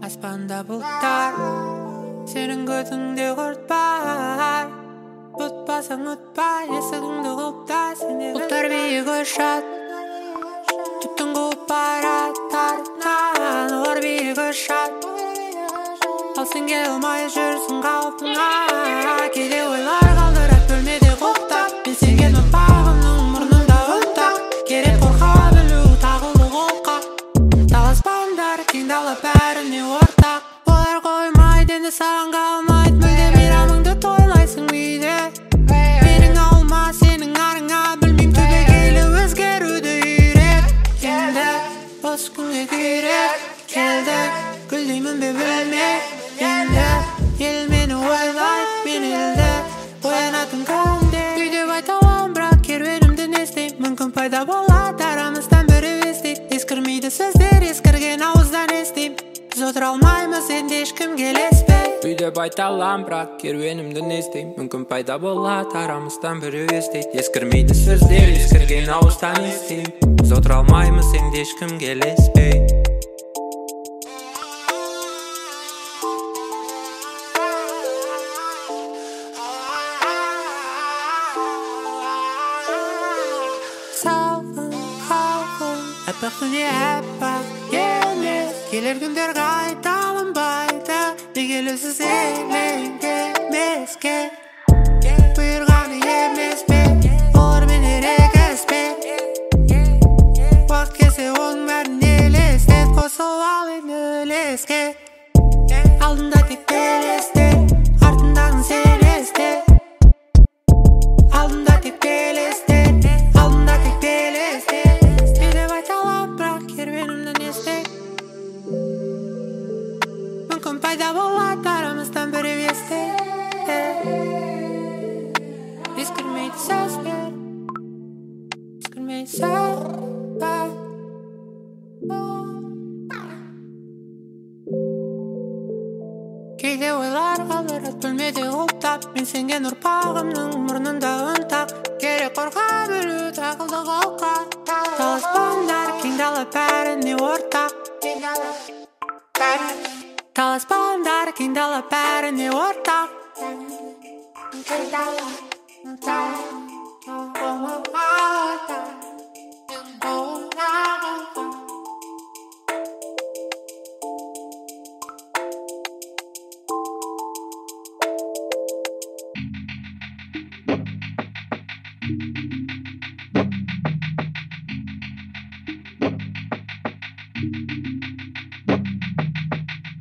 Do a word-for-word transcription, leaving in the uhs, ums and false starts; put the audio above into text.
аспанда бұлттар, сенің көзіңде құрт бар. Ұтпасаң ұтпа, есігіңді құлыпта. Бұлттар биік ұшат, түптің қуып бараттарынан. Олар биік ұшат, ал сен келе алмай жүрсің қалпыңа. Кейде ойлар қалдырат бөлмеде құлыптап, мен сенген ұрпағымның мұрнында ұлттақ. Керек қорқа білу тағылды қолқа, таласпаңдар кең дала бәріне ортақ. Олар қоймайды енді саған қалмайды, мүлде мейрамыңды тойлайсың үйде. Менің ауылыма сенің арыңа, білмейм түбегейлі өзгеруді үйрет. Енді осы күнге күйреп келді, гүлдеймін бе білмей. Енді ел мені ойлайды, мен елді оянатын күнде. Үйде байталам, бірақ керуенімді не істейм. Мүмкін пайда болады арамыздан бірі естейді. Ескірмейді сөздер, ескірген ауыздан естейм. Біз отыра алмаймыз, енді ешкім келеспей. Үйде байталам, бірақ керуенімді не істейм. Мүмкін пайда болады арамыздан бірі естейді. Ескірмейді сөздер, ескірген ауыздан естейм. Біз отыра алмаймыз, енді ешкім келеспей. Салқын, қалқын, әппақ дүние әппақ емес. Келер күндер қайта алынбайды, неге елеусіз елеңдемеске. Бұйырғаны емес пе, олар мен ерегіс пе. Уақыт келсе оның бәрін елестет, қосыл ал енді үлеске. Алдында тек белесте, артындағын сен есте. Алдында тек белесте, алдында тек белесте. Үйде байталап, бірақ керуенімді не істей. Мүмкін пайда болады арамыздан бірі есте. Ескірмейді сөздер, ескірмейді сөздер. Кейде ойлар қалдырат бөлмеде құлыптап, мен сенген ұрпағымның мұрнында ұнтақ. Керек қорқа білу тағылды қолқа, таласпаңдар кең дала бәріне ортақ. Таласпаңдар кең дала бәріне ортақ. Кең дала, thank you.